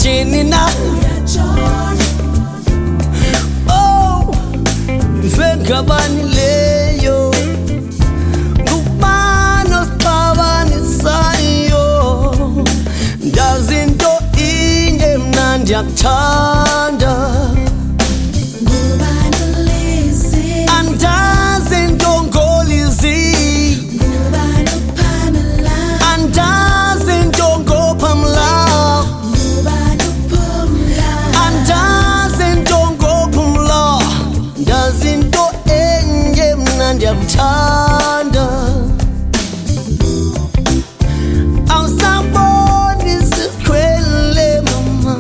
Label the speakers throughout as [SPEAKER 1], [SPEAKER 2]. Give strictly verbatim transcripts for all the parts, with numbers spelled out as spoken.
[SPEAKER 1] Chini na oh Vekabani leyo Gubano spavani sayo Ndazinto inye mnandya kuthanda Tanda awusaboni sikwele mama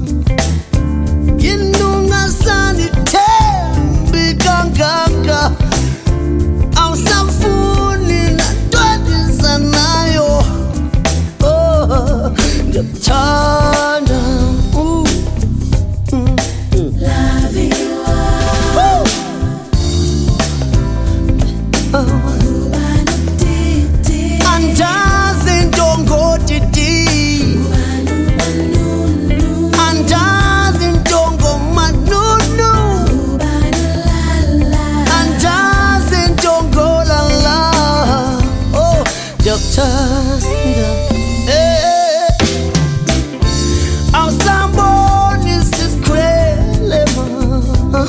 [SPEAKER 1] Yinunga sani tembi kangaka awusafuni natwadi sanayo oh Tanda ooh mm. Love you all. Andazi ndongo didi Andazi ndongo manunu Andazi ndongo la la Oh, Doctor eh Awusaboni sikwele ma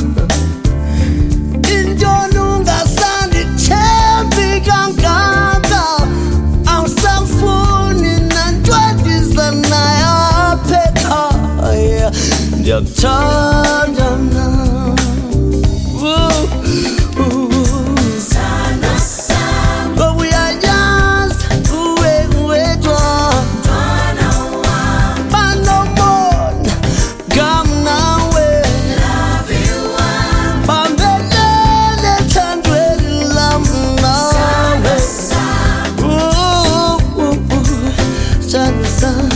[SPEAKER 1] Yakuthanda na Sana sama Uyayazi uwe uwedwa Mtwana wami Banomona kamnawe Love you wami Bambelele thandweni lami nawe Sana sama Sana sama